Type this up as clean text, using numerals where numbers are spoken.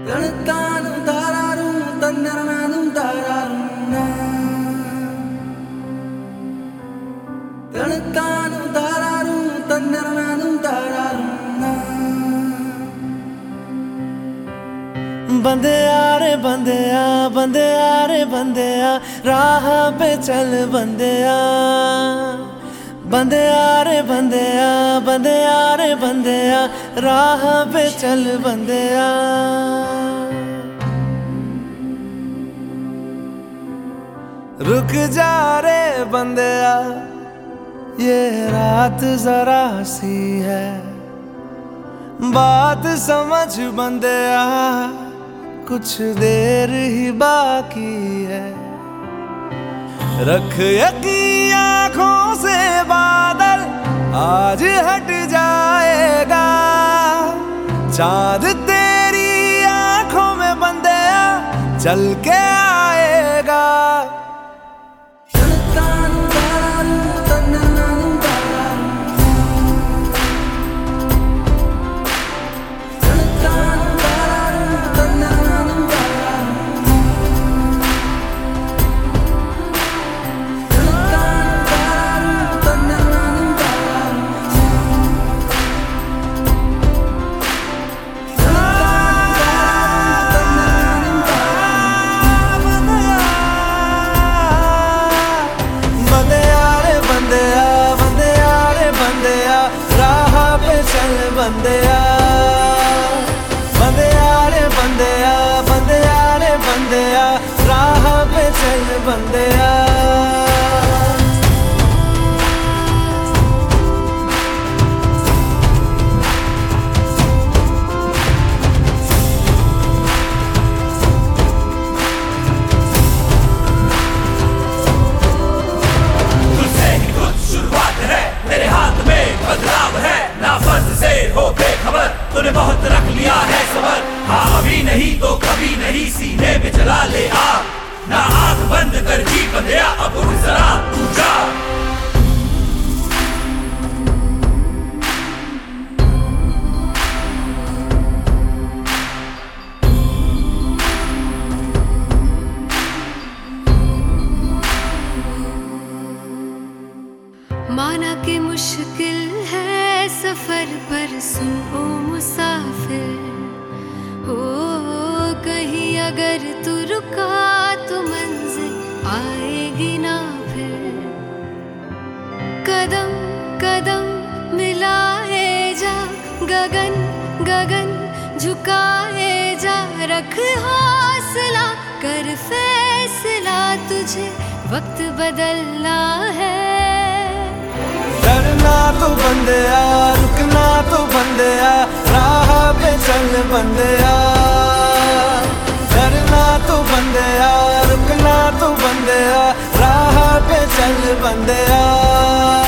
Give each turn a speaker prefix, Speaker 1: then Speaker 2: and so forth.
Speaker 1: Tanakanu tararum tannaranum tararum na. Tanakanu tararum tannaranum tararum na.
Speaker 2: बंदेया रे बंदेया बंदेया रे बंदेया राह पे चल बंदेया बंदेया रे बंदेया बंदेया रे बंदेया राह पे चल बंदेया रुक जा रे बंदेया ये रात जरा सी है बात समझ बंदेया कुछ देर ही बाकी है रख यकीन आँखों से बादल आज हट जाएगा चाँद तेरी आँखों में बंदेया चल के आएगा बंदेया बंदेया रे बंदेया बंदेया रे बंदेया राह पे चल बंदेया
Speaker 3: तुझसे ही कुछ शुरुआत है तेरे हाथ में बदलाव है ना फर्ज से हो बेखबर तूने बहुत रख लिया है सबर हाँ अभी नहीं तो कभी नहीं सीने में जला ले आग ना आंख बंद कर जी बंदेया अब उठ जरा तू जा
Speaker 4: माना कि मुश्किल है सफर पर सुन ओ मुसाफिर हो कहीं अगर तू रुका तो मंजिल आएगी ना फिर कदम कदम मिलाए जा गगन गगन झुकाए जा रख हौसला कर फैसला तुझे वक्त बदलना है
Speaker 2: डरना तो बंदेया रुकना तो बंदेया राह पे चल बंदेया डरना तो बंदेया रुकना तो बंदेया राह पे चल बंदेया